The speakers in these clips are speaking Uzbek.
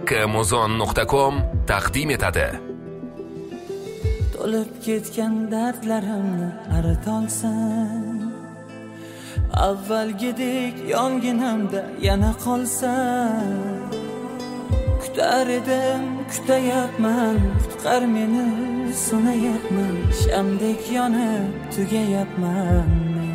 Makkmuzon.com taqdim etadi. To'lib ketgan dardlarimni aritolsam, avvalgidek yonginamda yana qolsam, kutar edim, kutayapman, qutqar meni, sunayapman, shamdek yonib tugayapman.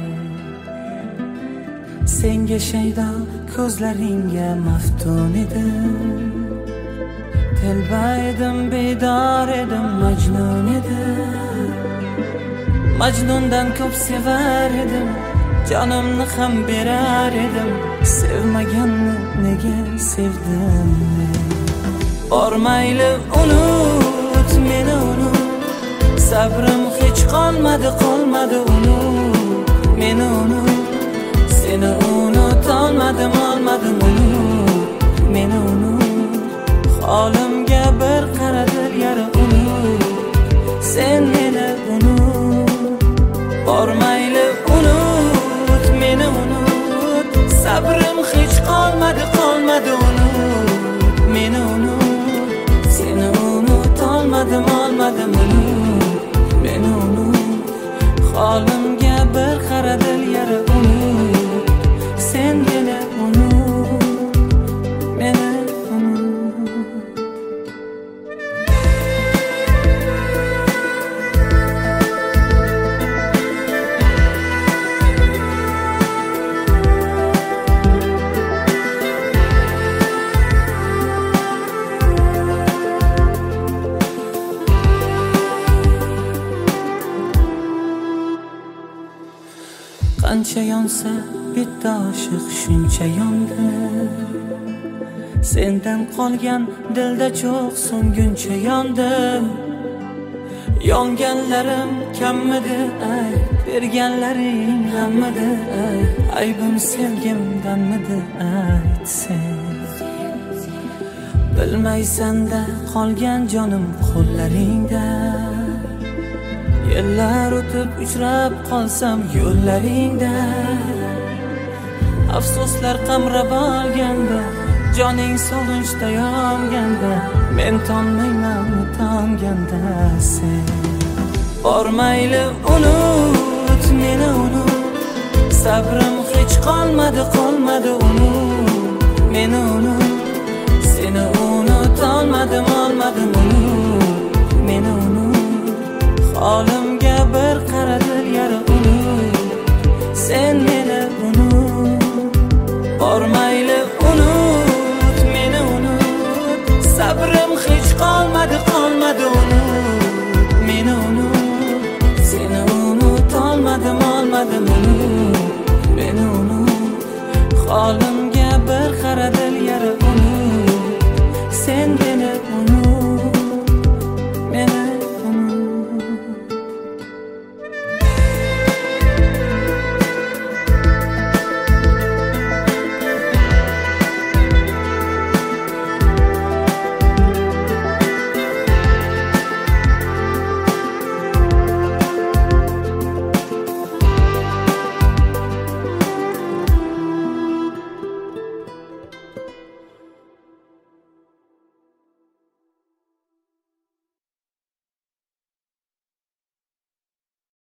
Senga shaydo ko'zlaringga maftun edim, telba edim, bedor edim, majnun edim. Majnundan ko'p sevar edim, jonimni ham berar edim. Sevmaganni nega sevdim? Bormayli unut, meni unut, sabrim hech qolmadi, unut, meni unut. Seni unutolmadim, unut, meni unut. Holimga bir qaradir yara unut, sen meni unut. Bormayli unut, meni unut, sabrim hech qolmadi, unut, meni unut. Seni unutolmadim, unut, meni unut. Holimga bir qaradir yara unut, sen meni unut, meni qancha yonsa bitta oshiq shuncha yondi. Sendan qolgan dilda cho'q so'nguncha yondim. Yonganlarim kammidi ay, berganlaring hammidi ay. Aybim sevgimdanmidi aytsen. Bilmaysan-da qolgan jonim qo'llaringda. Yillar o'tib uchrab qolsam yo'llaringda, afsuslar qamrab olganda, joning sog'inchda yonganda, men tonmayman tonganda sen. Bormayli unut, meni unut, sabrim hech qolmadi, unut, meni unut. Seni unutolmadim, unut, meni unut. Holimga bir qaradir yara unut, sen meni unut. Bormayli unut, meni unut, sabrim hech qolmadi, unut, meni unut. Seni unutolmadim, unut, meni unut. Holimga bir qaradir yara unut.